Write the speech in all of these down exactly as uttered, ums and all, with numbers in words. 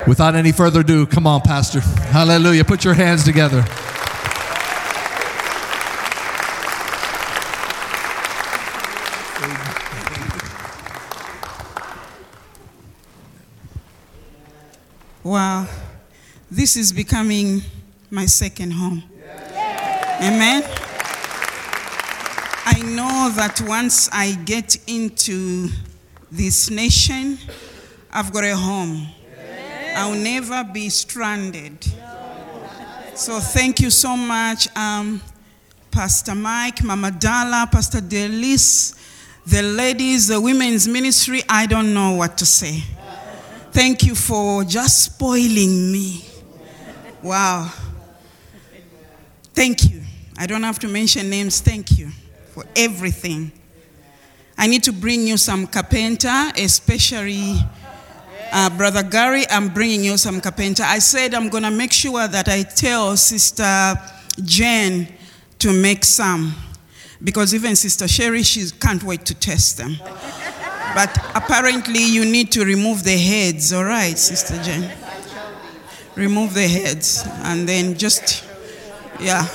Without any further ado, come on, Pastor. Hallelujah. Put your hands together. Wow. This is becoming my second home. Amen. I know that once I get into this nation, I've got a home. I'll never be stranded. So thank you so much, um, Pastor Mike, Mama Dala, Pastor Delis, the ladies, the women's ministry. I don't know what to say. Thank you for just spoiling me. Wow. Thank you. I don't have to mention names. Thank you for everything. I need to bring you some carpenter, especially uh, Brother Gary. I'm bringing you some carpenter. I said I'm going to make sure that I tell Sister Jen to make some, because even Sister Sherry, she can't wait to test them. But apparently you need to remove the heads, all right, Sister Jen? Remove the heads, and then just, yeah.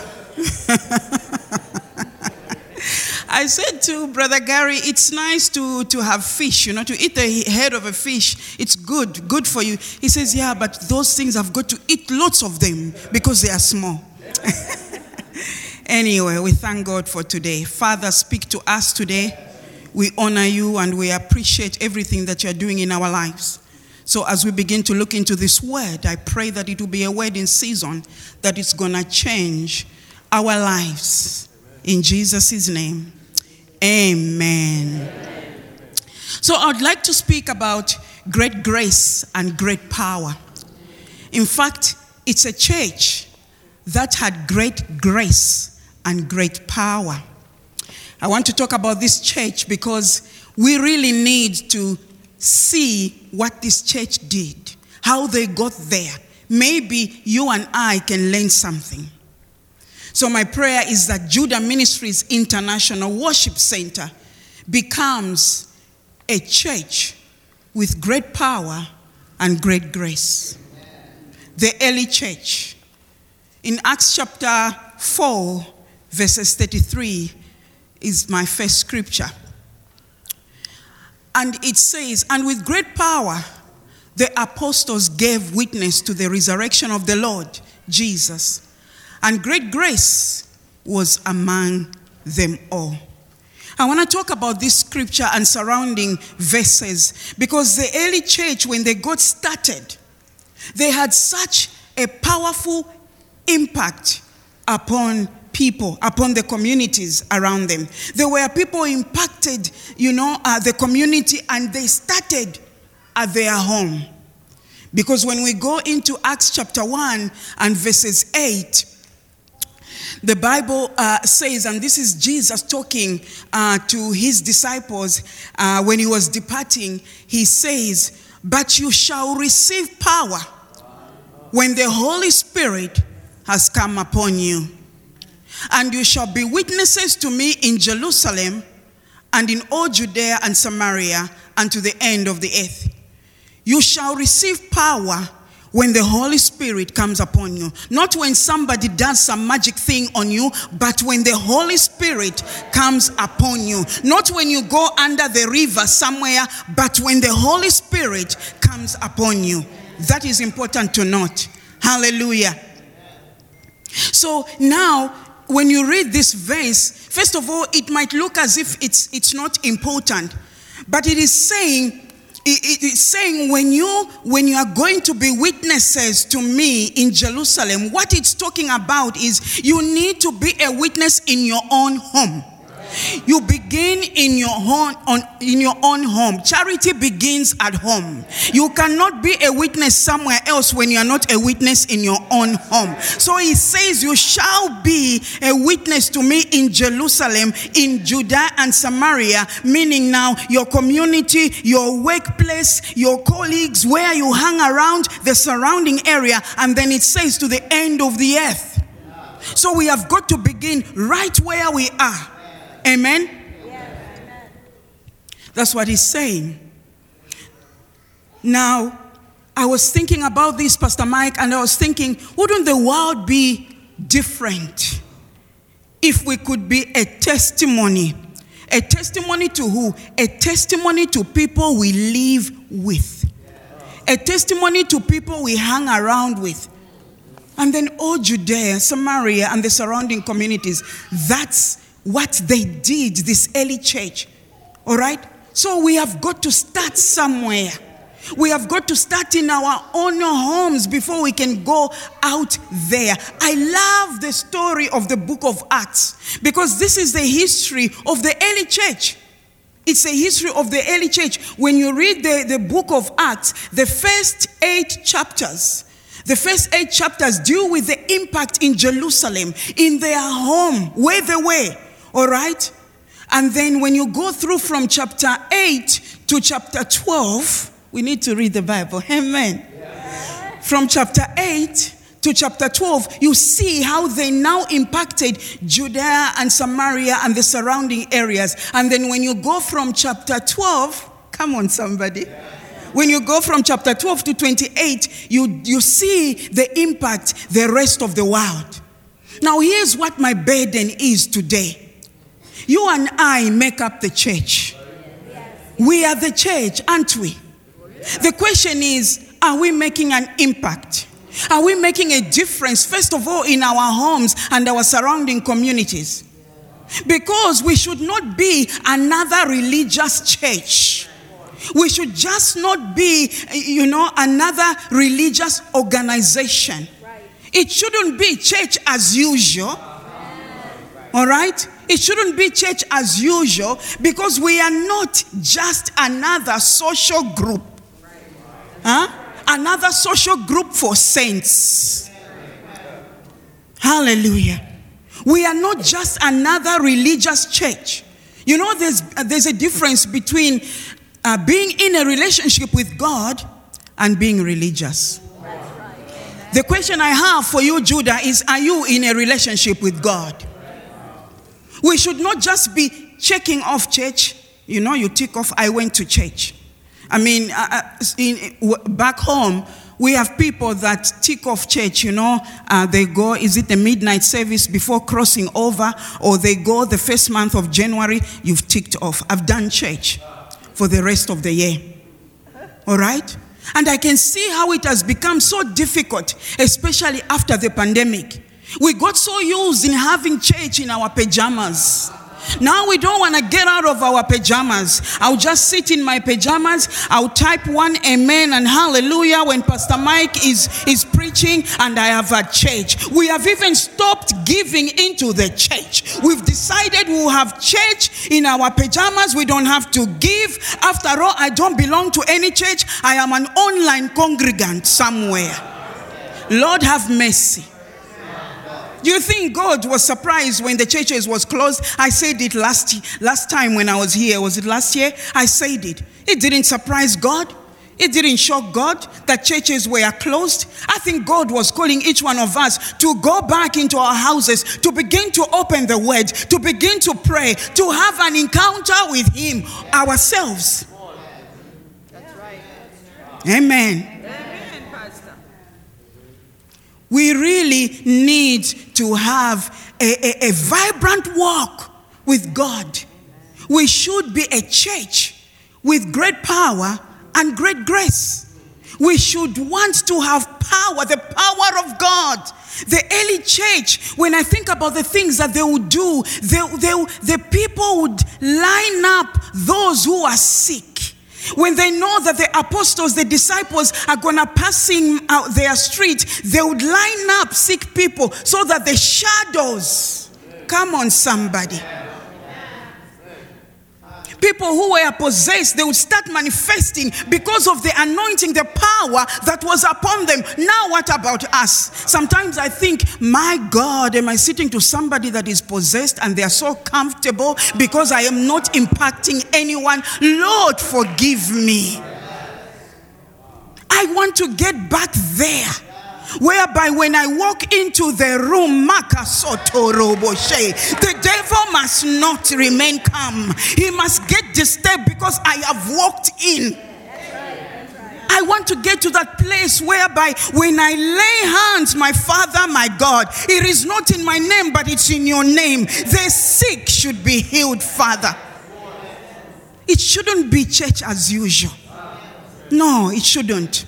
I said to Brother Gary, it's nice to, to have fish, you know, to eat the head of a fish. It's good, good for you. He says, yeah, but those things I've got to eat lots of them because they are small. Anyway, we thank God for today. Father, speak to us today. We honor you and we appreciate everything that you're doing in our lives. So as we begin to look into this word, I pray that it will be a word in season, that it's going to change our lives. In Jesus' name, amen. Amen. So I'd like to speak about great grace and great power. In fact, it's a church that had great grace and great power. I want to talk about this church because we really need to see what this church did, how they got there. Maybe you and I can learn something. So my prayer is that Judah Ministries International Worship Center becomes a church with great power and great grace. The early church. In Acts chapter four, verses thirty-three, is my first scripture. And it says, and with great power, the apostles gave witness to the resurrection of the Lord Jesus. And great grace was among them all. I want to talk about this scripture and surrounding verses because the early church, when they got started, they had such a powerful impact upon people, upon the communities around them. There were people impacted, you know, uh, the community, and they started at their home. Because when we go into Acts chapter one and verses eight, the Bible uh, says, and this is Jesus talking uh, to his disciples uh, when he was departing, he says, but you shall receive power when the Holy Spirit has come upon you. And you shall be witnesses to me in Jerusalem and in all Judea and Samaria and to the end of the earth. You shall receive power when the Holy Spirit comes upon you. Not when somebody does some magic thing on you, but when the Holy Spirit comes upon you. Not when you go under the river somewhere, but when the Holy Spirit comes upon you. That is important to note. Hallelujah. So now, when you read this verse, first of all, it might look as if it's it's not important, but it is saying, it is saying when you when you are going to be witnesses to me in Jerusalem, what it's talking about is you need to be a witness in your own home. You begin in your home, on, in your own home. Charity begins at home. You cannot be a witness somewhere else when you are not a witness in your own home. So he says, you shall be a witness to me in Jerusalem, in Judea and Samaria, meaning now your community, your workplace, your colleagues, where you hang around, the surrounding area, and then it says to the end of the earth. So we have got to begin right where we are. Amen? Yes. That's what he's saying. Now, I was thinking about this, Pastor Mike, and I was thinking, wouldn't the world be different if we could be a testimony? A testimony to who? A testimony to people we live with. A testimony to people we hang around with. And then all Judea, Samaria, and the surrounding communities, that's what they did, this early church. All right? So we have got to start somewhere. We have got to start in our own homes before we can go out there. I love the story of the book of Acts because this is the history of the early church. It's a history of the early church. When you read the, the book of Acts, the first eight chapters, the first eight chapters deal with the impact in Jerusalem, in their home, where they were. All right? And then when you go through from chapter eight to chapter twelve, we need to read the Bible. Amen. Yeah. From chapter eight to chapter twelve, you see how they now impacted Judea and Samaria and the surrounding areas. And then when you go from chapter twelve, come on somebody. Yeah. When you go from chapter twelve to twenty-eight, you, you see the impact the rest of the world. Now here's what my burden is today. You and I make up the church. We are the church, aren't we? The question is, are we making an impact? Are we making a difference, first of all, in our homes and our surrounding communities? Because we should not be another religious church. We should just not be, you know, another religious organization. It shouldn't be church as usual. All right? It shouldn't be church as usual because we are not just another social group. Huh? Another social group for saints. Hallelujah. We are not just another religious church. You know, there's, uh, there's a difference between uh, being in a relationship with God and being religious. The question I have for you, Judah, is, are you in a relationship with God? We should not just be checking off church. You know, you tick off, I went to church. I mean, uh, in, back home, we have people that tick off church, you know. Uh, they go, is it the midnight service before crossing over? Or they go the first month of January, you've ticked off. I've done church for the rest of the year. All right? And I can see how it has become so difficult, especially after the pandemic. We got so used in having church in our pajamas. Now we don't want to get out of our pajamas. I'll just sit in my pajamas. I'll type one amen and hallelujah when Pastor Mike is, is preaching and I have a church. We have even stopped giving into the church. We've decided we'll have church in our pajamas. We don't have to give. After all, I don't belong to any church. I am an online congregant somewhere. Lord have mercy. Do you think God was surprised when the churches was closed? I said it last last time when I was here. Was it last year? I said it. It didn't surprise God. It didn't shock God that churches were closed. I think God was calling each one of us to go back into our houses, to begin to open the word, to begin to pray, to have an encounter with him ourselves. That's right. Amen. We really need to have a, a, a vibrant walk with God. We should be a church with great power and great grace. We should want to have power, the power of God. The early church, when I think about the things that they would do, they, they, the people would line up those who are sick. When they know that the apostles, the disciples are going to passing out their street, they would line up sick people so that the shadows, come on somebody. People who were possessed, they would start manifesting because of the anointing, the power that was upon them. Now what about us? Sometimes I think, my God, am I sitting to somebody that is possessed and they are so comfortable because I am not impacting anyone? Lord, forgive me. I want to get back there. Whereby when I walk into the room, the devil must not remain calm. He must get disturbed because I have walked in. I I want to get to that place whereby when I lay hands, my Father, my God, it is not in my name, but it's in your name. The sick should be healed, Father. It shouldn't be church as usual. No, it shouldn't.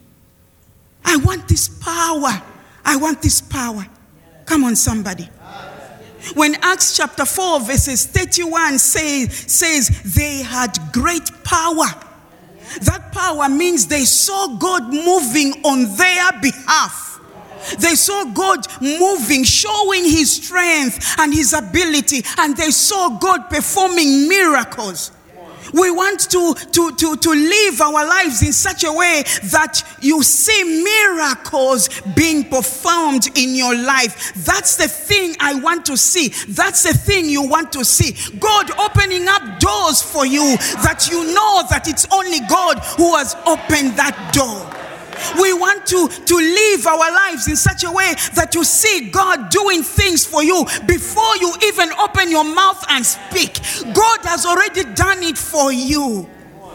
I want this power. I want this power. Come on, somebody. When Acts chapter four verses thirty-one say, says they had great power. That power means they saw God moving on their behalf. They saw God moving, showing his strength and his ability, and they saw God performing miracles. We want to, to, to, to live our lives in such a way that you see miracles being performed in your life. That's the thing I want to see. That's the thing you want to see. God opening up doors for you that you know that it's only God who has opened that door. We want to, to live our lives in such a way that you see God doing things for you before you even open your mouth and speak. God has already done it for you.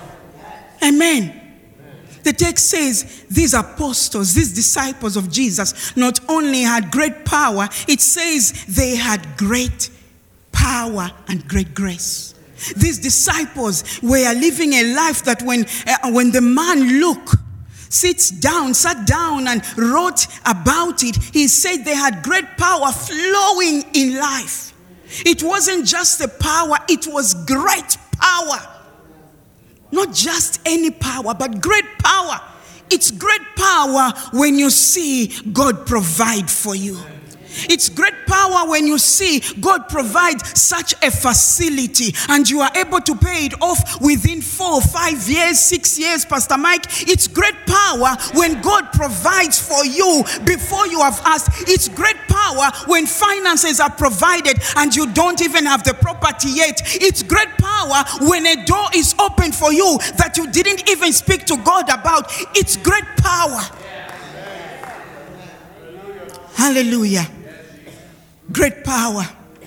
Amen. The text says these apostles, these disciples of Jesus, not only had great power, it says they had great power and great grace. These disciples were living a life that when, uh, when the man looked, sits down, sat down and wrote about it, he said they had great power flowing in life. It wasn't just the power, it was great power. Not just any power, but great power. It's great power when you see God provide for you. It's great power when you see God provide such a facility and you are able to pay it off within four, five years, six years, Pastor Mike. It's great power when God provides for you before you have asked. It's great power when finances are provided and you don't even have the property yet. It's great power when a door is open for you that you didn't even speak to God about. It's great power. Hallelujah. Great power.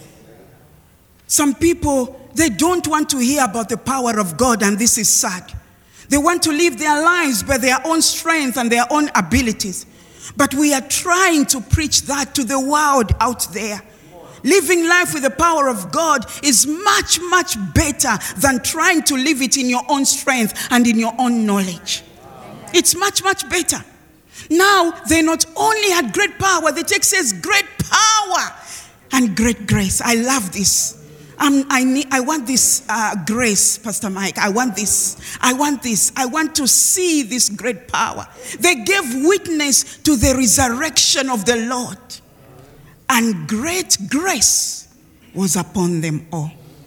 Some people, they don't want to hear about the power of God, and this is sad. They want to live their lives by their own strength and their own abilities. But we are trying to preach that to the world out there. Living life with the power of God is much, much better than trying to live it in your own strength and in your own knowledge. It's much, much better. Now, they not only had great power, the text says great power and great grace. I love this. Um, I need. I want this uh, grace, Pastor Mike. I want this. I want this. I want to see this great power. They gave witness to the resurrection of the Lord. And great grace was upon them all.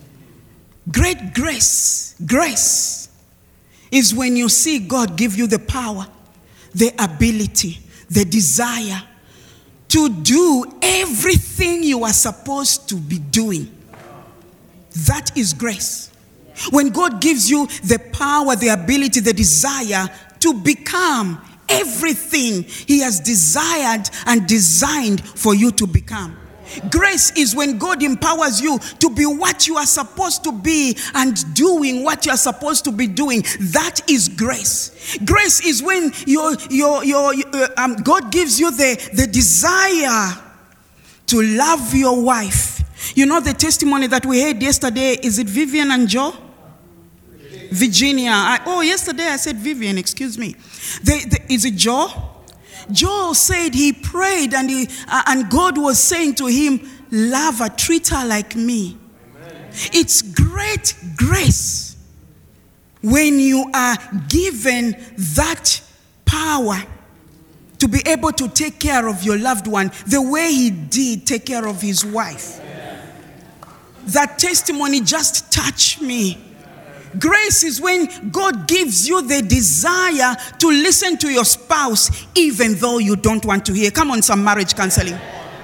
Great grace. Grace is when you see God give you the power, the ability, the desire to do everything you are supposed to be doing. That is grace. When God gives you the power, the ability, the desire to become everything He has desired and designed for you to become. Grace is when God empowers you to be what you are supposed to be and doing what you are supposed to be doing. That is grace. Grace is when your your your uh, um, God gives you the, the desire to love your wife. You know the testimony that we heard yesterday, is it Vivian and Joe? Virginia. I, oh, yesterday I said Vivian, excuse me. They, they, is it Joe? Joel said he prayed and he, uh, and God was saying to him, love her, treat her like me. Amen. It's great grace when you are given that power to be able to take care of your loved one the way he did take care of his wife. Amen. That testimony just touched me. Grace is when God gives you the desire to listen to your spouse even though you don't want to hear. Come on, some marriage counseling.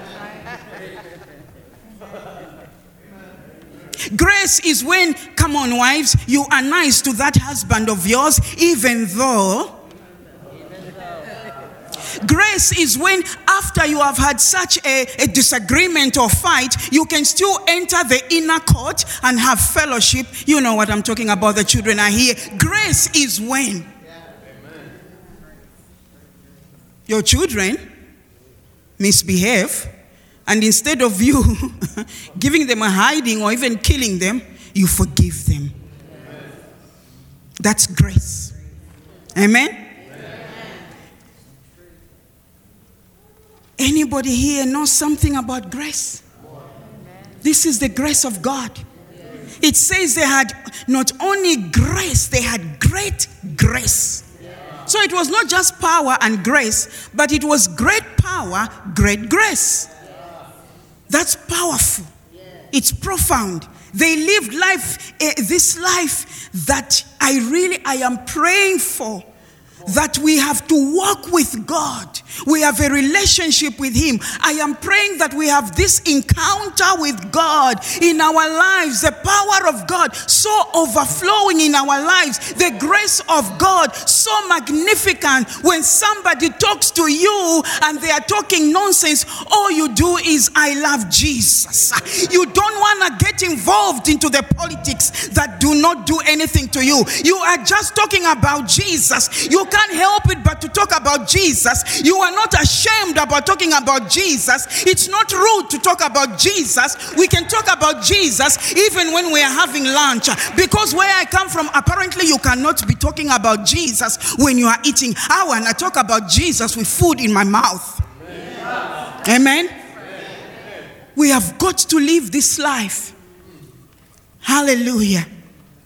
Grace is when, come on wives, you are nice to that husband of yours even though. Grace is when after you have had such a, a disagreement or fight, you can still enter the inner court and have fellowship. You know what I'm talking about, the children are here. Grace is when. your children misbehave, and instead of you giving them a hiding or even killing them, you forgive them. That's grace. Amen? Amen? Anybody here knows something about grace? This is the grace of God. It says they had not only grace, they had great grace. So it was not just power and grace, but it was great power, great grace. That's powerful. It's profound. They lived life, uh, this life that I really, I am praying for. That we have to walk with God. We have a relationship with Him. I am praying that we have this encounter with God in our lives. The power of God so overflowing in our lives. The grace of God so magnificent. When somebody talks to you and they are talking nonsense, all you do is, I love Jesus. You don't want to get involved into the politics that do not do anything to you. You are just talking about Jesus. You can't help it but to talk about Jesus. You are not ashamed about talking about Jesus. It's not rude to talk about Jesus. We can talk about Jesus even when we are having lunch. Because where I come from, apparently you cannot be talking about Jesus when you are eating. I want to talk about Jesus with food in my mouth. Amen? Amen? We have got to live this life. Hallelujah.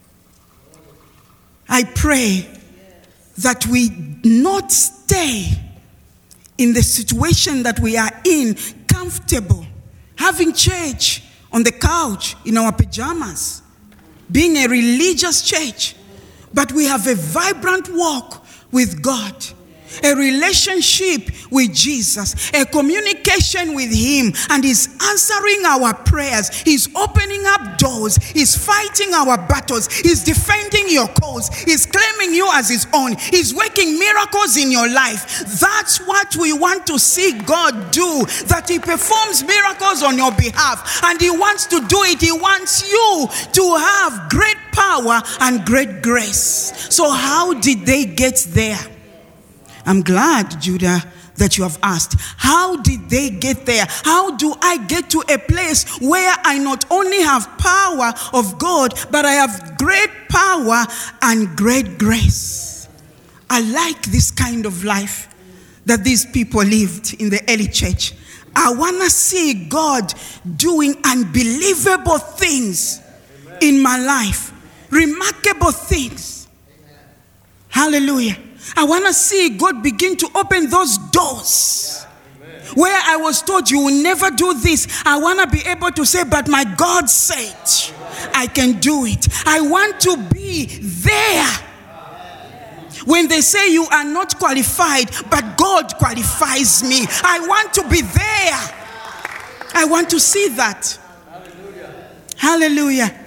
I pray that we not stay in the situation that we are in, comfortable, having church on the couch in our pajamas, being a religious church, but we have a vibrant walk with God, a relationship with Jesus, a communication with Him, and He's answering our prayers. He's opening up doors. He's fighting our battles. He's defending your cause. He's claiming you as His own. He's working miracles in your life. That's what we want to see God do, that He performs miracles on your behalf, and He wants to do it. He wants you to have great power and great grace. So how did they get there? I'm glad, Judah, that you have asked. How did they get there? How do I get to a place where I not only have power of God, but I have great power and great grace? I like this kind of life that these people lived in the early church. I want to see God doing unbelievable things in my life. Remarkable things. Hallelujah. I want to see God begin to open those doors. Amen. Where I was told you will never do this. I want to be able to say, but my God said I can do it. I want to be there. When they say you are not qualified, but God qualifies me. I want to be there. I want to see that. Hallelujah. Hallelujah.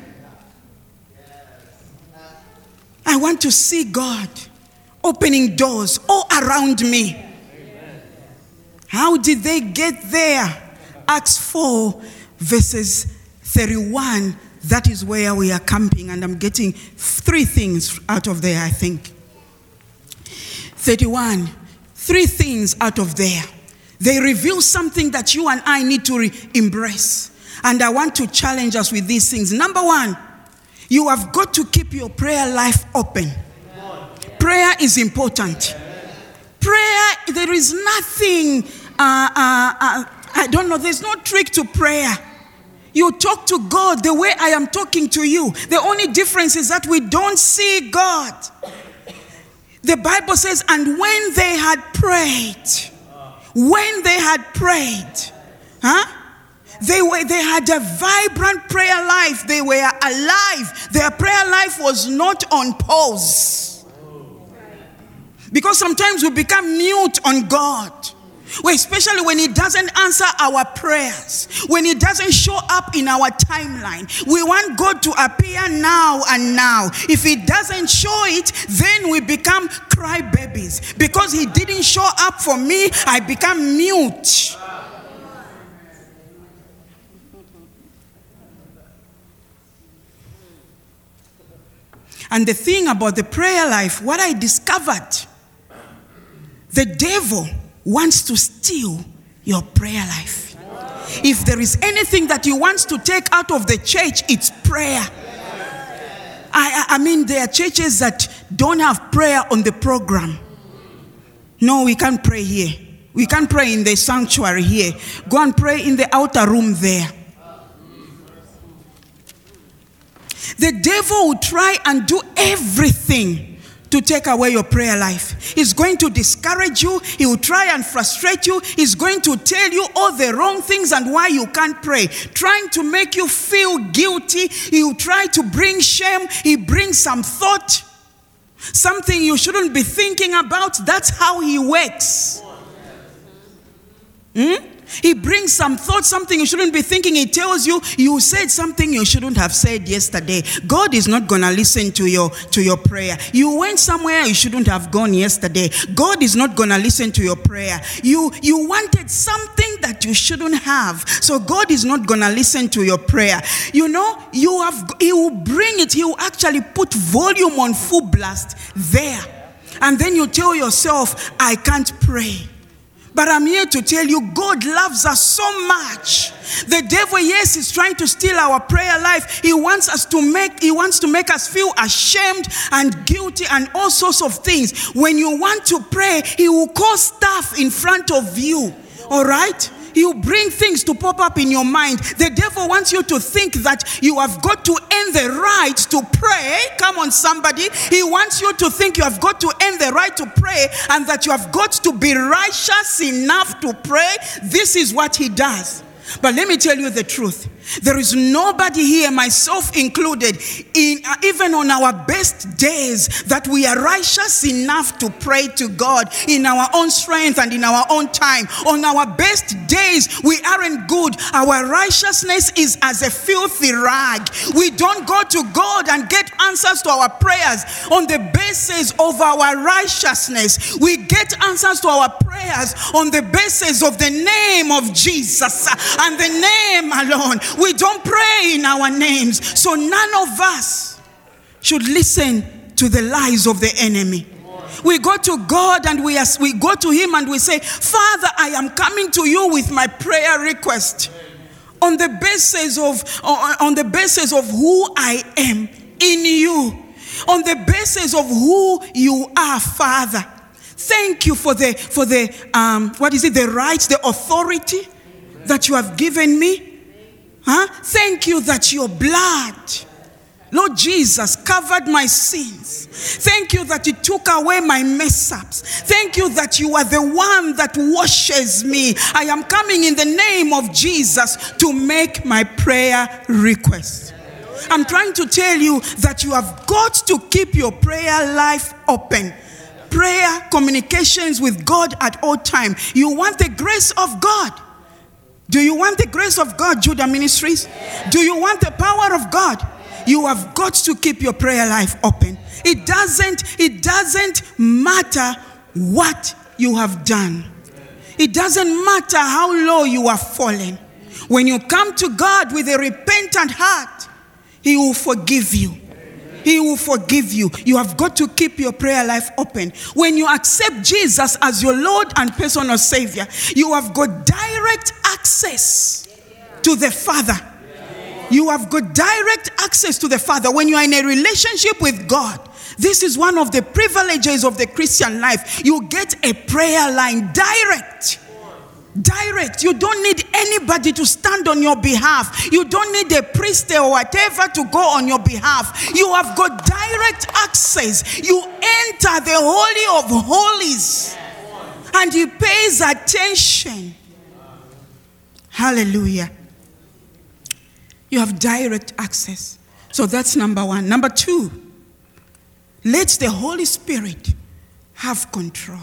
I want to see God opening doors all around me. Amen. How did they get there? Acts four, verses thirty-one. That is where we are camping, and I'm getting three things out of there, I think. thirty-one. Three things out of there. They reveal something that you and I need to re- embrace. And I want to challenge us with these things. Number one, you have got to keep your prayer life open. Prayer is important. Prayer, there is nothing, uh, uh, uh, I don't know, there's no trick to prayer. You talk to God the way I am talking to you. The only difference is that we don't see God. The Bible says, and when they had prayed, when they had prayed, huh? They were, they had a vibrant prayer life. They were alive. Their prayer life was not on pause. Because sometimes we become mute on God. Well, especially when He doesn't answer our prayers. When He doesn't show up in our timeline. We want God to appear now and now. If He doesn't show it, then we become crybabies. Because He didn't show up for me, I become mute. And the thing about the prayer life, what I discovered, the devil wants to steal your prayer life. If there is anything that he wants to take out of the church, it's prayer. I, I mean, there are churches that don't have prayer on the program. No, we can't pray here. We can't pray in the sanctuary here. Go and pray in the outer room there. The devil will try and do everything to take away your prayer life. He's going to discourage you. He will try and frustrate you. He's going to tell you all the wrong things and why you can't pray. Trying to make you feel guilty. He will try to bring shame. He brings some thought. Something you shouldn't be thinking about. That's how he works. Hmm? He brings some thought, something you shouldn't be thinking. He tells you, you said something you shouldn't have said yesterday. God is not going to listen to your, to your prayer. You went somewhere you shouldn't have gone yesterday. God is not going to listen to your prayer. You, you wanted something that you shouldn't have. So God is not going to listen to your prayer. You know, you have, he will bring it. He will actually put volume on full blast there. And then you tell yourself, I can't pray. But I'm here to tell you, God loves us so much. The devil, yes, is trying to steal our prayer life. He wants us to make, he wants to make us feel ashamed and guilty and all sorts of things. When you want to pray, he will cause stuff in front of you. All right? He will bring things to pop up in your mind. The devil wants you to think that you have got to earn the right to pray. Come on, somebody. He wants you to think you have got to earn the right to pray and that you have got to be righteous enough to pray. This is what he does. But let me tell you the truth. There is nobody here, myself included, in, uh, even on our best days, that we are righteous enough to pray to God in our own strength and in our own time. On our best days, we aren't good. Our righteousness is as a filthy rag. We don't go to God and get answers to our prayers on the basis of our righteousness. We get answers to our prayers on the basis of the name of Jesus and the name alone. We don't pray in our names. So none of us should listen to the lies of the enemy. We go to God and we, as we go to him and we say, Father, I am coming to you with my prayer request on the basis of, on the basis of who I am in you, on the basis of who you are, Father. Thank you for the, for the um, what is it, the rights, the authority that you have given me. Huh? Thank you that your blood, Lord Jesus, covered my sins. Thank you that it took away my mess ups. Thank you that you are the one that washes me. I am coming in the name of Jesus to make my prayer request. I'm trying to tell you that you have got to keep your prayer life open. Prayer, communications with God at all time. You want the grace of God. Do you want the grace of God, Judah Ministries? Do you want the power of God? You have got to keep your prayer life open. It doesn't, it doesn't matter what you have done. It doesn't matter how low you are fallen. When you come to God with a repentant heart, he will forgive you. He will forgive you. You have got to keep your prayer life open. When you accept Jesus as your Lord and personal Savior, you have got direct access to the Father. You have got direct access to the Father. When you are in a relationship with God, this is one of the privileges of the Christian life. You get a prayer line direct. Direct. You don't need anybody to stand on your behalf. You don't need a priest or whatever to go on your behalf. You have got direct access. You enter the Holy of Holies and he pays attention. Hallelujah. You have direct access. So that's number one. Number two, let the Holy Spirit have control.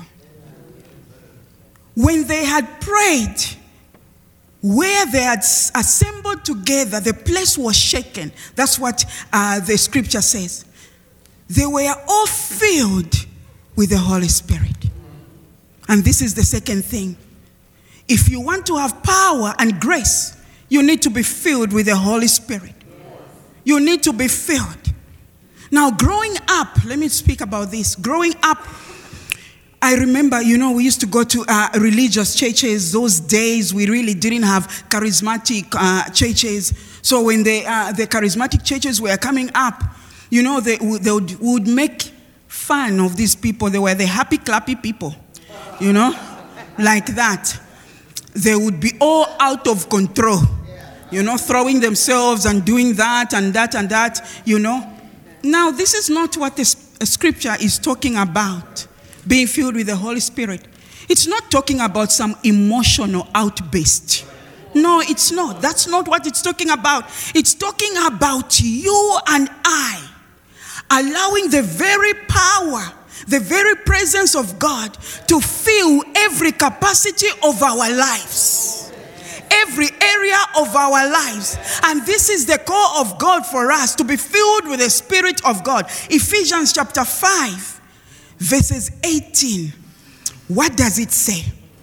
When they had prayed, where they had assembled together, the place was shaken. That's what uh, the scripture says. They were all filled with the Holy Spirit. And this is the second thing. If you want to have power and grace, you need to be filled with the Holy Spirit. You need to be filled. Now, growing up, let me speak about this. Growing up, I remember, you know, we used to go to uh, religious churches. Those days, we really didn't have charismatic uh, churches. So when the, uh, the charismatic churches were coming up, you know, they, they would, would make fun of these people. They were the happy, clappy people, you know, like that. They would be all out of control, you know, throwing themselves and doing that and that and that, you know. Now, this is not what the scripture is talking about. Being filled with the Holy Spirit. It's not talking about some emotional outburst. No, it's not. That's not what it's talking about. It's talking about you and I allowing the very power, the very presence of God to fill every capacity of our lives. Every area of our lives. And this is the call of God for us, to be filled with the Spirit of God. Ephesians chapter five. Verses eighteen. What does it say?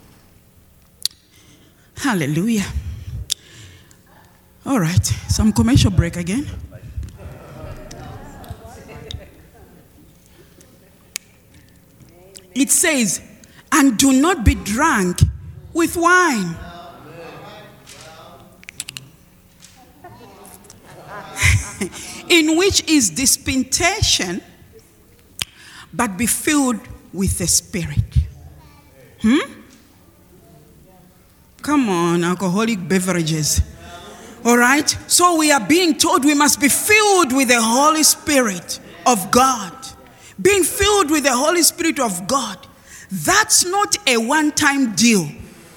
Hallelujah. All right. Some commercial break again. It says, and do not be drunk with wine. In which is dispensation, but be filled with the Spirit. Hmm? Come on, alcoholic beverages. All right? So we are being told we must be filled with the Holy Spirit of God. Being filled with the Holy Spirit of God. That's not a one-time deal.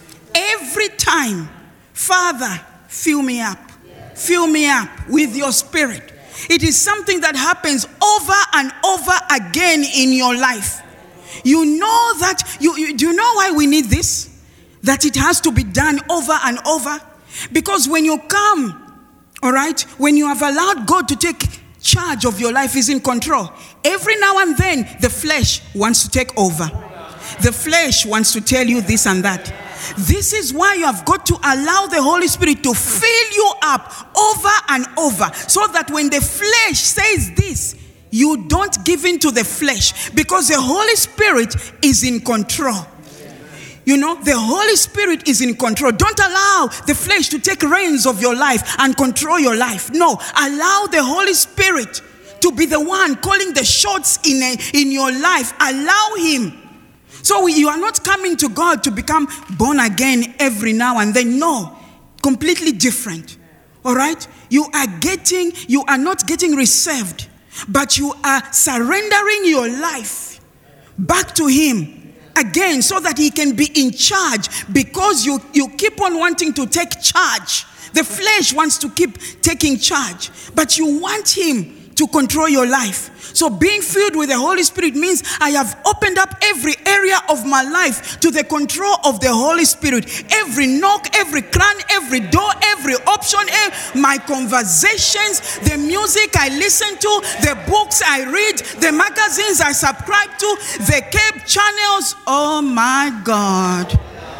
Every time, Father, fill me up. Fill me up with your Spirit. It is something that happens over and over again in your life. You know that, you, you do you know why we need this? That it has to be done over and over? Because when you come, all right, when you have allowed God to take charge of your life, is in control. Every now and then, the flesh wants to take over. The flesh wants to tell you this and that. This is why you have got to allow the Holy Spirit to fill you up over and over, so that when the flesh says this, you don't give in to the flesh, because the Holy Spirit is in control. You know, the Holy Spirit is in control. Don't allow the flesh to take reins of your life and control your life. No, allow the Holy Spirit to be the one calling the shots in, a, in your life. Allow him. So you are not coming to God to become born again every now and then. No, completely different. All right? You are getting, you are not getting received, but you are surrendering your life back to him again, so that he can be in charge, because you, you keep on wanting to take charge. The flesh wants to keep taking charge, but you want him to control your life. So being filled with the Holy Spirit means I have opened up every area of my life to the control of the Holy Spirit. Every knock, every cran, every door, every option, my conversations, the music I listen to, the books I read, the magazines I subscribe to, the cable channels. Oh my God.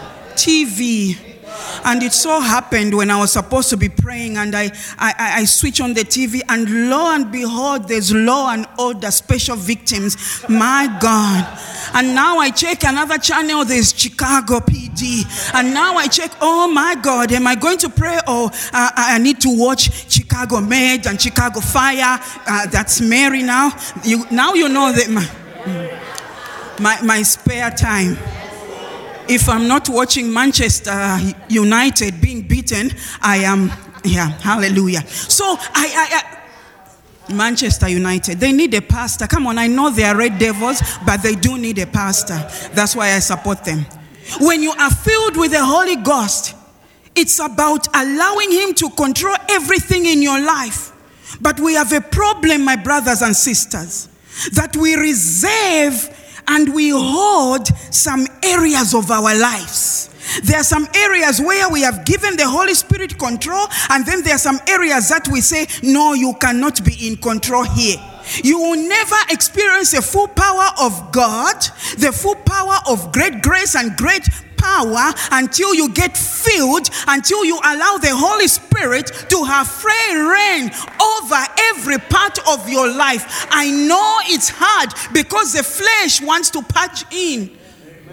T V. And it so happened when I was supposed to be praying, and I, I, I switch on the T V, and lo and behold, there's Law and Order Special Victims. My God. And now I check another channel, there's Chicago P D. And now I check, oh my God, am I going to pray, or uh, I need to watch Chicago Med and Chicago Fire? Uh, that's Mary now. You, now you know that my, my, my spare time. If I'm not watching Manchester United being beaten, I am, yeah, hallelujah. So, I, I, I, Manchester United, they need a pastor. Come on, I know they are Red Devils, but they do need a pastor. That's why I support them. When you are filled with the Holy Ghost, it's about allowing him to control everything in your life. But we have a problem, my brothers and sisters, that we reserve and we hold some areas of our lives. There are some areas where we have given the Holy Spirit control, and then there are some areas that we say, no, you cannot be in control here. You will never experience the full power of God, the full power of great grace and great power, until you get filled, until you allow the Holy Spirit to have free reign over every part of your life. I know it's hard because the flesh wants to patch in.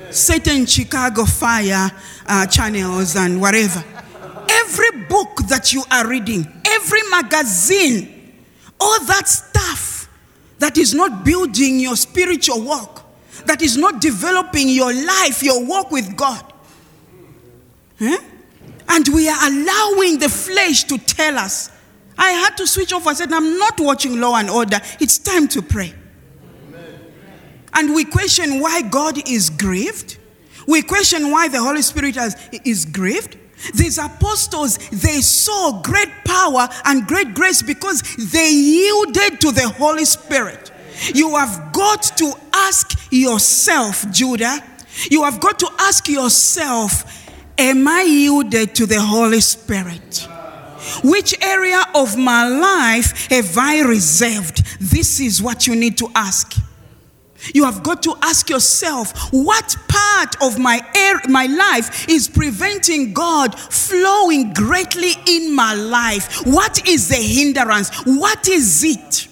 Satan Chicago Fire uh, channels and whatever. Every book that you are reading, every magazine, all that stuff that is not building your spiritual walk, that is not developing your life, your walk with God. Huh? And we are allowing the flesh to tell us. I had to switch off. I said, I'm not watching Law and Order. It's time to pray. Amen. And we question why God is grieved. We question why the Holy Spirit has, is grieved. These apostles, they saw great power and great grace because they yielded to the Holy Spirit. You have got to ask yourself, Judah, you have got to ask yourself, am I yielded to the Holy Spirit? Which area of my life have I reserved? This is what you need to ask. You have got to ask yourself, what part of my air, my life is preventing God flowing greatly in my life? What is the hindrance? What is it?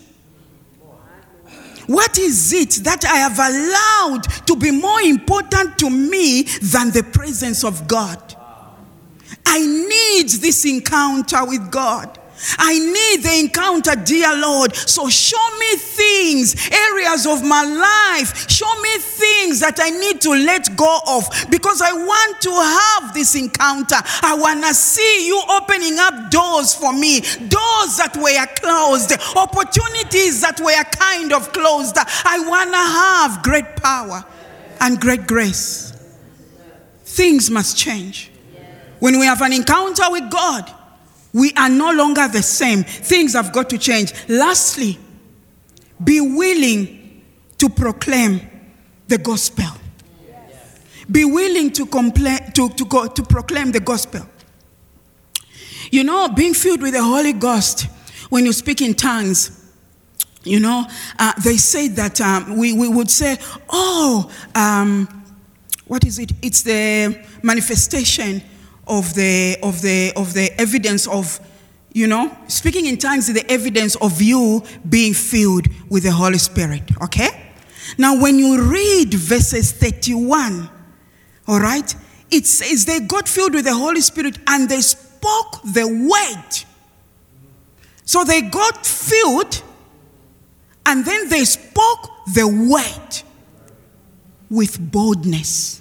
What is it that I have allowed to be more important to me than the presence of God? I need this encounter with God. I need the encounter, dear Lord. So show me things, areas of my life. Show me things that I need to let go of because I want to have this encounter. I want to see you opening up doors for me, doors that were closed, opportunities that were kind of closed. I want to have great power and great grace. Things must change. When we have an encounter with God, we are no longer the same. Things have got to change. Lastly, be willing to proclaim the gospel. Be willing to, compla- to, to, go, to proclaim the gospel. You know, being filled with the Holy Ghost, when you speak in tongues, you know, uh, they say that um, we, we would say, oh, um, what is it? It's the manifestation of the of the of the evidence of, you know, speaking in tongues is the evidence of you being filled with the Holy Spirit. Okay? Now when you read verses thirty-one, all right, it says they got filled with the Holy Spirit and they spoke the word. So they got filled and then they spoke the word with boldness.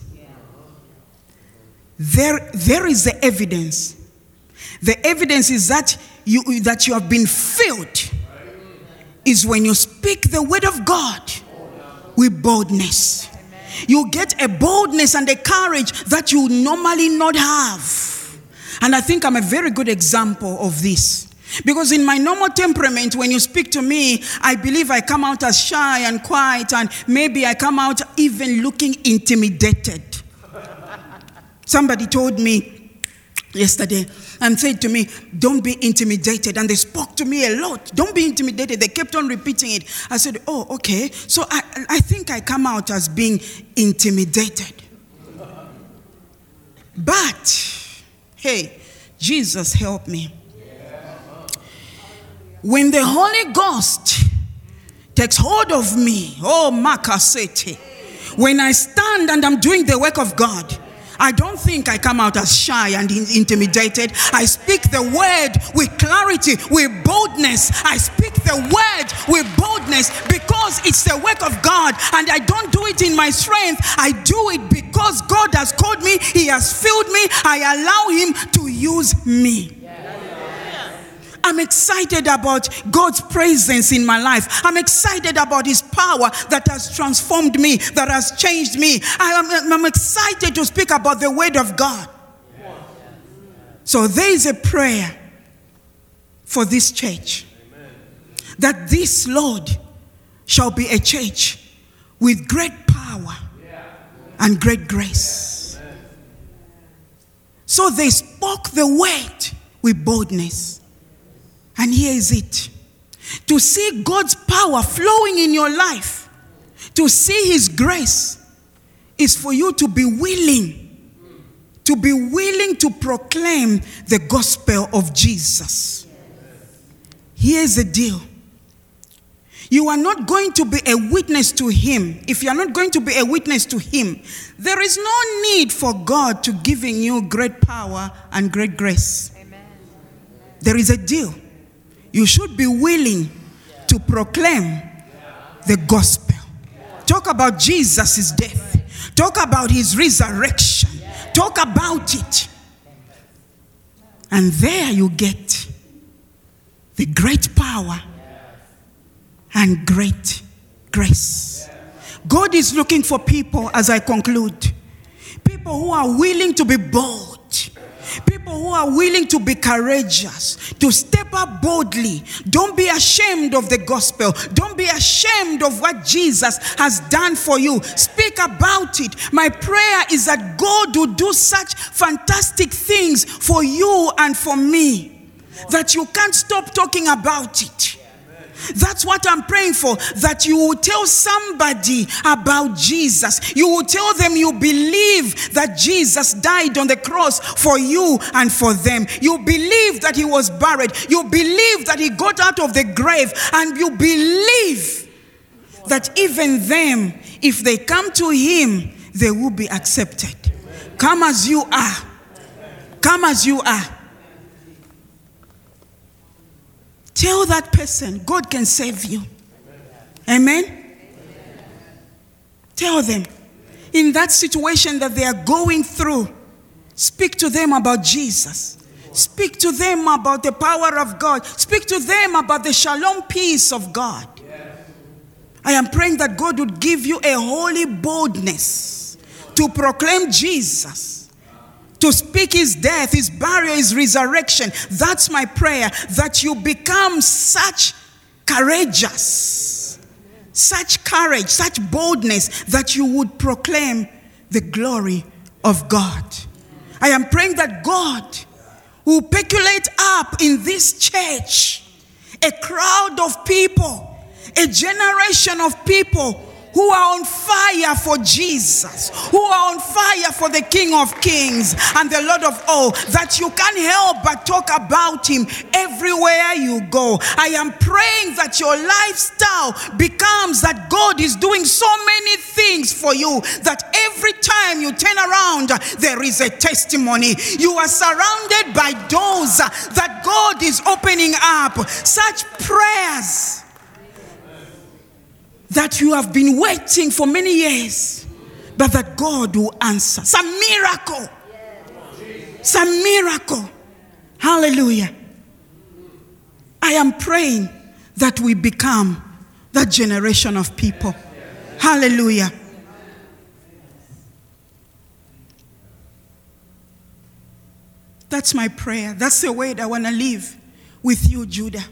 There, there is the evidence. The evidence is that you that you have been filled is when you speak the word of God with boldness. You get a boldness and a courage that you normally not have. And I think I'm a very good example of this. Because in my normal temperament, when you speak to me, I believe I come out as shy and quiet, and maybe I come out even looking intimidated. Somebody told me yesterday and said to me, don't be intimidated. And they spoke to me a lot. Don't be intimidated. They kept on repeating it. I said, oh, okay. So I, I think I come out as being intimidated. But, hey, Jesus help me. When the Holy Ghost takes hold of me, oh, Makasete, when I stand and I'm doing the work of God, I don't think I come out as shy and intimidated. I speak the word with clarity, with boldness. I speak the word with boldness because it's the work of God, and I don't do it in my strength. I do it because God has called me. He has filled me. I allow him to use me. I'm excited about God's presence in my life. I'm excited about his power that has transformed me, that has changed me. I am, I'm excited to speak about the word of God. So there is a prayer for this church. That this, Lord, shall be a church with great power and great grace. So they spoke the word with boldness. And here is it. To see God's power flowing in your life, to see his grace, is for you to be willing, to be willing to proclaim the gospel of Jesus. Here's the deal. you are not going to be a witness to him, if you are not going to be a witness to him, there is no need for God to giving you great power and great grace. Amen. There is a deal. You should be willing to proclaim the gospel. Talk about Jesus' death. Talk about his resurrection. Talk about it. And there you get the great power and great grace. God is looking for people, as I conclude, people who are willing to be bold, people who are willing to be courageous, to step up boldly. Don't be ashamed of the gospel. Don't be ashamed of what Jesus has done for you. Speak about it. My prayer is that God will do such fantastic things for you and for me that you can't stop talking about it. That's what I'm praying for, that you will tell somebody about Jesus. You will tell them you believe that Jesus died on the cross for you and for them. You believe that he was buried. You believe that he got out of the grave. And you believe that even them, if they come to him, they will be accepted. Come as you are. Come as you are. Tell that person, God can save you. Amen? Amen? Tell them, in that situation that they are going through, speak to them about Jesus. Speak to them about the power of God. Speak to them about the shalom peace of God. I am praying that God would give you a holy boldness to proclaim Jesus, to speak his death, his burial, his resurrection. That's my prayer, that you become such courageous, such courage, such boldness, that you would proclaim the glory of God. I am praying that God will percolate up in this church a crowd of people, a generation of people who are on fire for Jesus, who are on fire for the King of Kings and the Lord of all, that you can't help but talk about him everywhere you go. I am praying that your lifestyle becomes that God is doing so many things for you, that every time you turn around, there is a testimony. You are surrounded by doors that God is opening up. Such prayers that you have been waiting for many years, but that God will answer. Some miracle. Some miracle. Hallelujah. I am praying that we become that generation of people. Hallelujah. That's my prayer. That's the way that I want to live with you, Judah.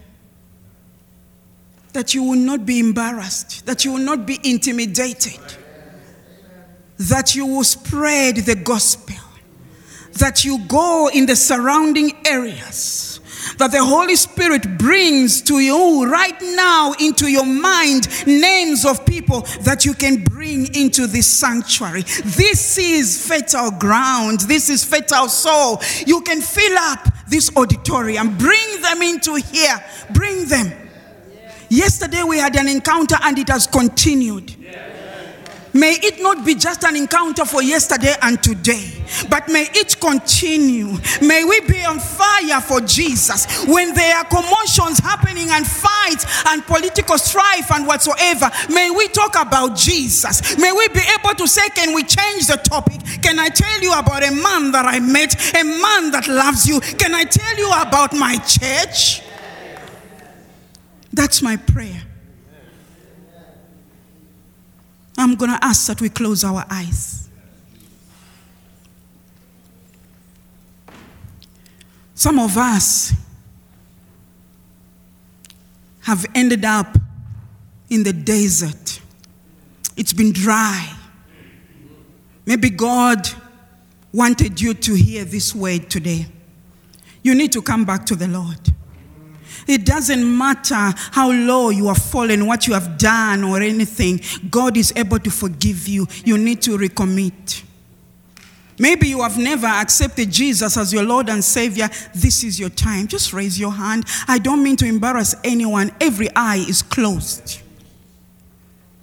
That you will not be embarrassed, that you will not be intimidated, that you will spread the gospel, that you go in the surrounding areas, that the Holy Spirit brings to you right now into your mind names of people that you can bring into this sanctuary. This is fertile ground. This is fertile soil. You can fill up this auditorium. Bring them into here. Bring them. Yesterday we had an encounter and it has continued. May it not be just an encounter for yesterday and today, but may it continue. May we be on fire for Jesus. When there are commotions happening and fights and political strife and whatsoever, may we talk about Jesus. May we be able to say, can we change the topic? Can I tell you about a man that I met, a man that loves you? Can I tell you about my church? That's my prayer. I'm going to ask that we close our eyes. Some of us have ended up in the desert. It's been dry. Maybe God wanted you to hear this word today. You need to come back to the Lord. It doesn't matter how low you have fallen, what you have done or anything. God is able to forgive you. You need to recommit. Maybe you have never accepted Jesus as your Lord and Savior. This is your time. Just raise your hand. I don't mean to embarrass anyone. Every eye is closed.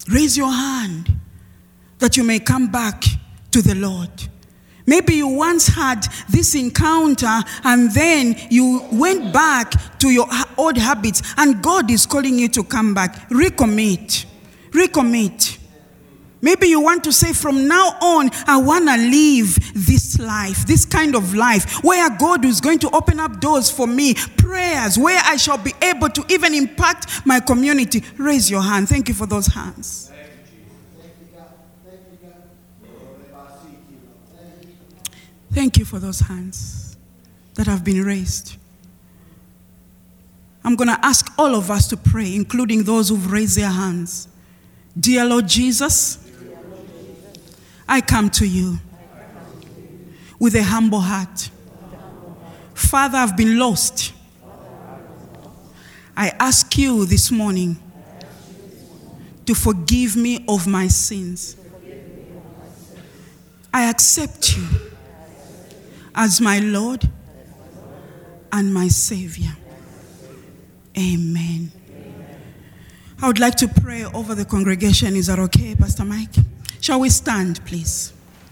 Raise your hand that you may come back to the Lord. Maybe you once had this encounter and then you went back to your old habits and God is calling you to come back. Recommit. Recommit. Maybe you want to say, from now on, I want to live this life, this kind of life, where God is going to open up doors for me, prayers, where I shall be able to even impact my community. Raise your hand. Thank you for those hands. Thank you for those hands that have been raised. I'm going to ask all of us to pray, including those who've raised their hands. Dear Lord Jesus, I come to you with a humble heart. Father, I've been lost. I ask you this morning to forgive me of my sins. I accept you as my Lord and my Savior. Amen. I would like to pray over the congregation. Is that okay, Pastor Mike? Shall we stand, please?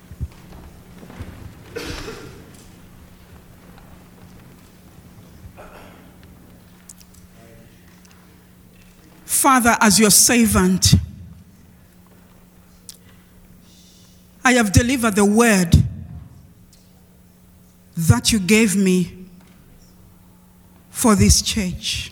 Father, as your servant, I have delivered the word that you gave me for this church.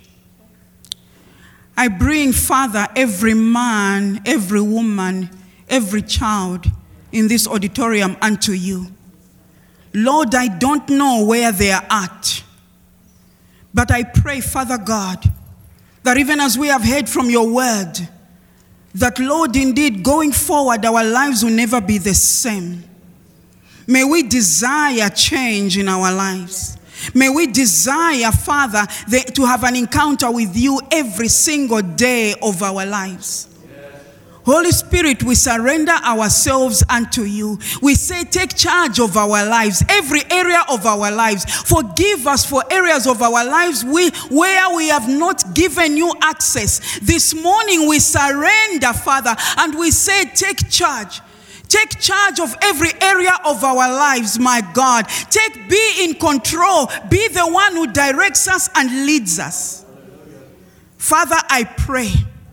I bring, Father, every man, every woman, every child in this auditorium unto you. Lord, I don't know where they are at, but I pray, Father God, that even as we have heard from your word, that, Lord, indeed, going forward, our lives will never be the same. May we desire change in our lives. May we desire, Father, the, to have an encounter with you every single day of our lives. Holy Spirit, we surrender ourselves unto you. We say, take charge of our lives, every area of our lives. Forgive us for areas of our lives we, where we have not given you access. This morning we surrender, Father, and we say, take charge. Take charge of every area of our lives, my God. Take, be in control. Be the one who directs us and leads us. Father, I pray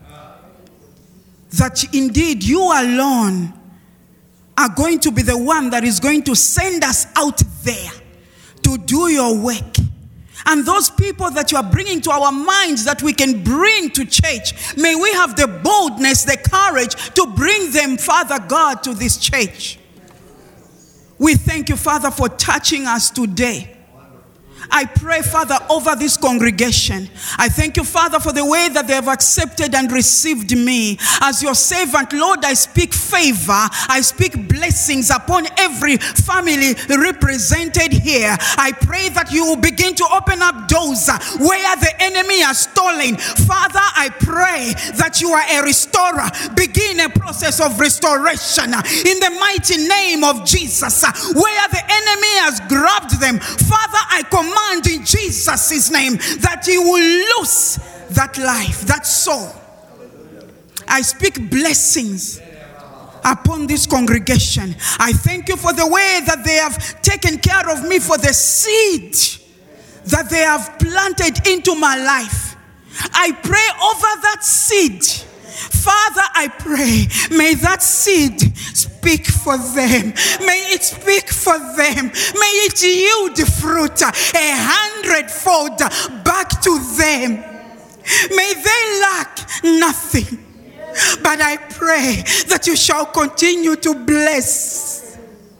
that indeed you alone are going to be the one that is going to send us out there to do your work. And those people that you are bringing to our minds that we can bring to church, may we have the boldness, the courage to bring them, Father God, to this church. We thank you, Father, for touching us today. I pray, Father, over this congregation. I thank you, Father, for the way that they have accepted and received me as your servant. Lord, I speak favor. I speak blessings upon every family represented here. I pray that you will begin to open up doors where the enemy has stolen. Father, I pray that you are a restorer. Begin a process of restoration in the mighty name of Jesus. Where the enemy has grabbed them, Father, I command in Jesus' name that you will lose that life, that soul. I speak blessings upon this congregation. I thank you for the way that they have taken care of me, for the seed that they have planted into my life. I pray over that seed. Father, I pray, may that seed speak for them. May it speak for them. May it yield fruit a hundredfold back to them. May they lack nothing. But I pray that you shall continue to bless.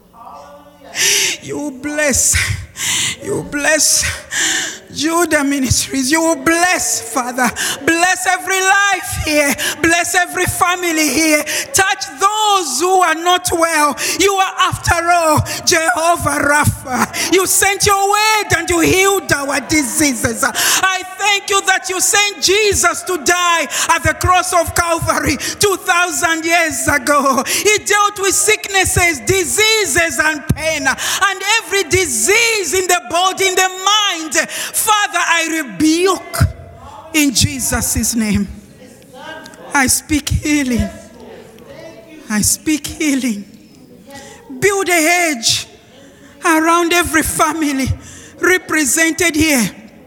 You bless. You bless Judah Ministries. You will bless, Father. Bless every life here. Bless every family here. Touch those who are not well. You are, after all, Jehovah Rapha. You sent your word and you healed our diseases. I thank you that you sent Jesus to die at the cross of Calvary two thousand years ago. He dealt with sicknesses, diseases, and pain. And every disease in the body, in the mind, Father, I rebuke in Jesus' name. I speak healing. I speak healing. Build a hedge around every family represented here.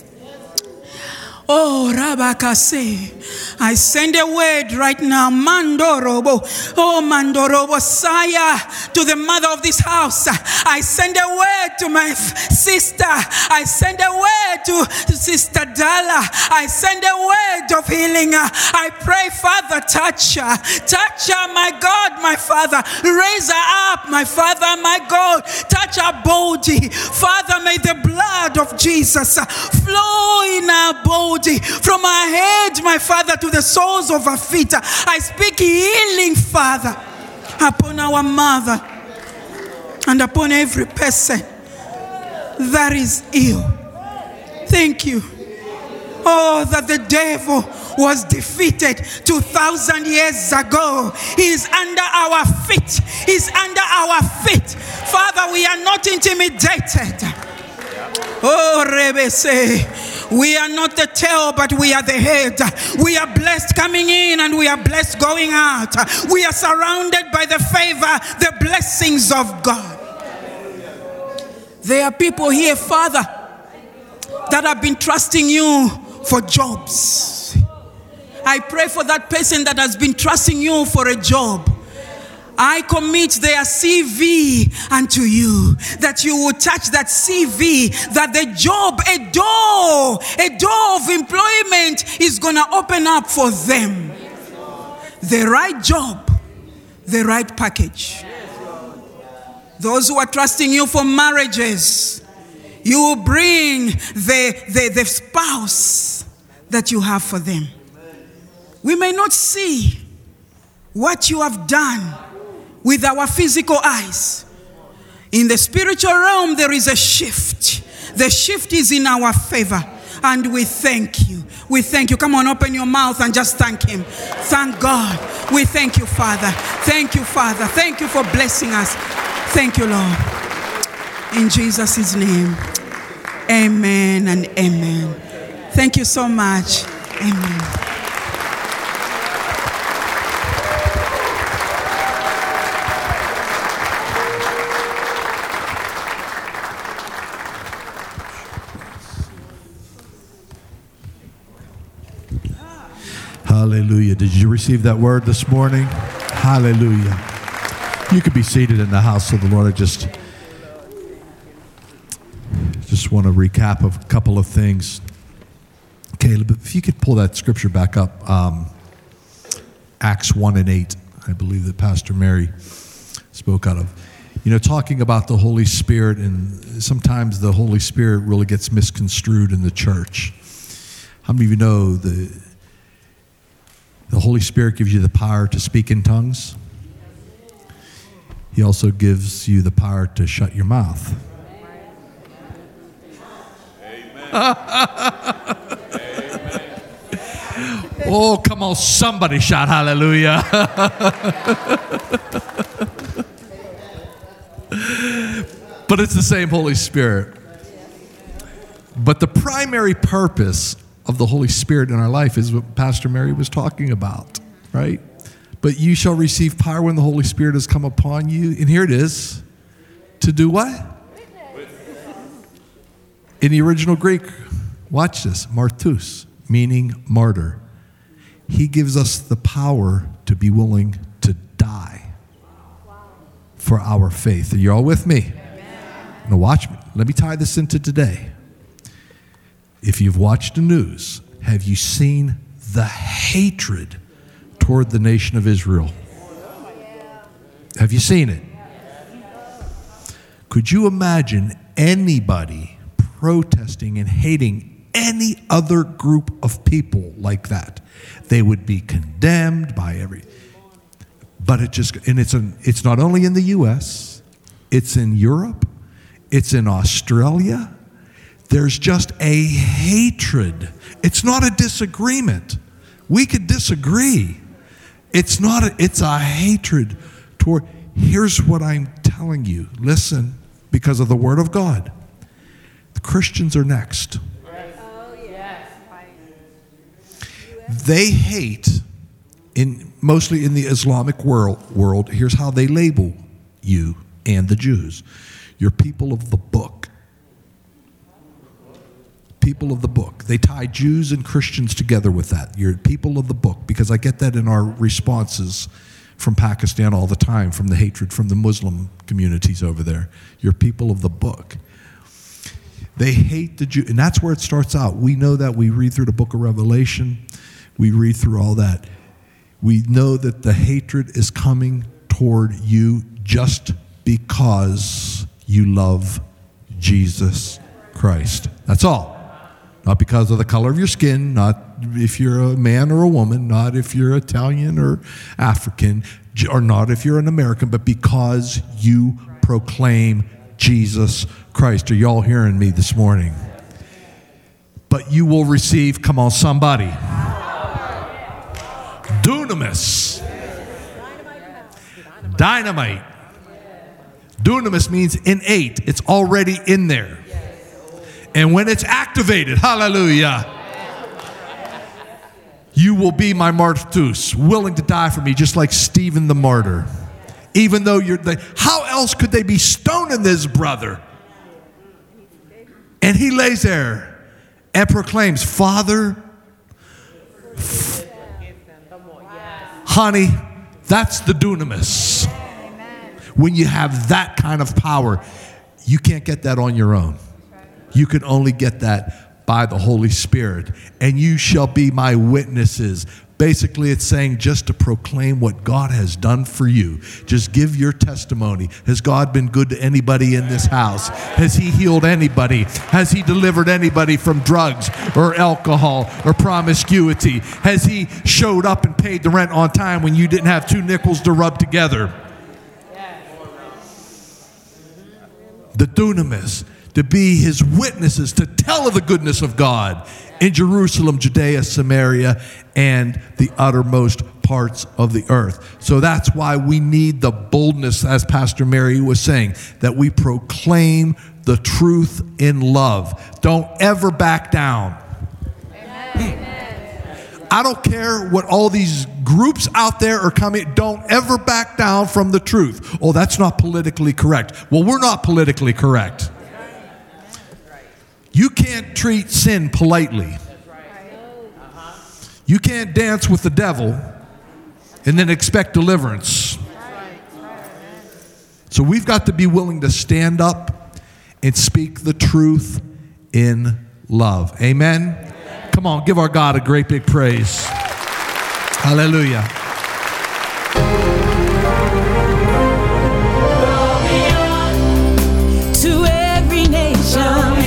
Oh, Rabakase. I send a word right now. Mandorobo. Oh, Mandorobo. Saya, to the mother of this house. I send a word to my sister. I send a word to Sister Dala. I send a word of healing. I pray, Father, touch her. Touch her, my God, my Father. Raise her up, my Father, my God. Touch her body. Father, may the blood of Jesus flow in her body. From her head, my Father, to the soles of her feet. I speak healing, Father, upon our mother and upon every person that is ill. Thank you. Oh, that the devil was defeated two thousand years ago. He is under our feet. He is under our feet. Father, we are not intimidated. Oh, Rebese. We are not the tail, but we are the head. We are blessed coming in and we are blessed going out. We are surrounded by the favor, the blessings of God. There are people here, Father, that have been trusting you for jobs. I pray for that person that has been trusting you for a job. I commit their C V unto you, that you will touch that C V, that the job, a door, a door of employment is going to open up for them. The right job, the right package. Those who are trusting you for marriages, you will bring the, the, the spouse that you have for them. We may not see what you have done with our physical eyes. In the spiritual realm, there is a shift. The shift is in our favor. And we thank you. We thank you. Come on, open your mouth and just thank him. Thank God. We thank you, Father. Thank you, Father. Thank you for blessing us. Thank you, Lord. In Jesus' name. Amen and amen. Thank you so much. Amen. Hallelujah. Did you receive that word this morning? Hallelujah. You could be seated in the house of the Lord. I just, just want to recap a couple of things. Caleb, if you could pull that scripture back up, um, Acts one and eight, I believe that Pastor Mary spoke out of. You know, talking about the Holy Spirit, and sometimes the Holy Spirit really gets misconstrued in the church. How many of you know the The Holy Spirit gives you the power to speak in tongues? He also gives you the power to shut your mouth. Amen. Oh, come on, somebody shout hallelujah. But it's the same Holy Spirit. But the primary purpose of the Holy Spirit in our life is what Pastor Mary was talking about, right? But you shall receive power when the Holy Spirit has come upon you. And here it is. To do what? In the original Greek, watch this, martus, meaning martyr. He gives us the power to be willing to die for our faith. Are you all with me? Now watch me. Let me tie this into today. If you've watched the news, have you seen the hatred toward the nation of Israel? Have you seen it? Could you imagine anybody protesting and hating any other group of people like that? They would be condemned by every... But it just... And it's, an, it's not only in the U S, it's in Europe, it's in Australia. There's just a hatred. It's not a disagreement. We could disagree. It's not a, it's a hatred toward, here's what I'm telling you. Listen, because of the word of God. The Christians are next. Oh, yes. They hate in mostly in the Islamic world, world, here's how they label you and the Jews. You're people of the book. People of the book. They tie Jews and Christians together with that. You're people of the book, because I get that in our responses from Pakistan all the time, from the hatred from the Muslim communities over there. You're people of the book. They hate the Jew, and that's where it starts out. We know that. We read through the book of Revelation. We read through all that. We know that the hatred is coming toward you just because you love Jesus Christ. That's all. Not because of the color of your skin, not if you're a man or a woman, not if you're Italian or African, or not if you're an American, but because you proclaim Jesus Christ. Are y'all hearing me this morning? But you will receive, come on, somebody. Dunamis. Dynamite. Dunamis means innate. It's already in there. And when it's activated, hallelujah, you will be my martyrs, willing to die for me, just like Stephen the martyr. Even though you're, the, how else could they be stoning this brother? And he lays there and proclaims, Father, f- honey, that's the dunamis. When you have that kind of power, you can't get that on your own. You can only get that by the Holy Spirit. And you shall be my witnesses. Basically, it's saying just to proclaim what God has done for you. Just give your testimony. Has God been good to anybody in this house? Has he healed anybody? Has he delivered anybody from drugs or alcohol or promiscuity? Has he showed up and paid the rent on time when you didn't have two nickels to rub together? The dunamis. To be his witnesses, to tell of the goodness of God in Jerusalem, Judea, Samaria, and the uttermost parts of the earth. So that's why we need the boldness, as Pastor Mary was saying, that we proclaim the truth in love. Don't ever back down. Amen. I don't care what all these groups out there are coming. Don't ever back down from the truth. Oh, that's not politically correct. Well, we're not politically correct. You can't treat sin politely. You can't dance with the devil and then expect deliverance. So we've got to be willing to stand up and speak the truth in love. Amen? Come on, give our God a great big praise. Hallelujah. To every nation.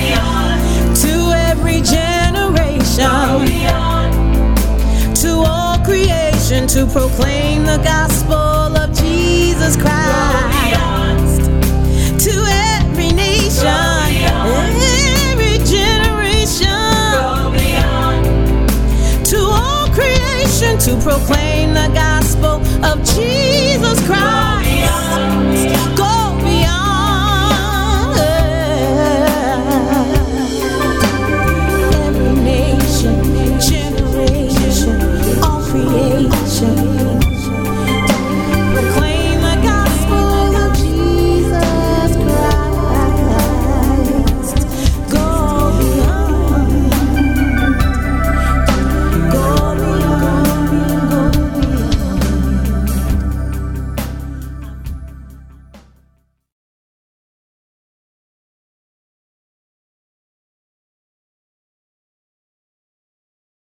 To all creation, to proclaim the gospel.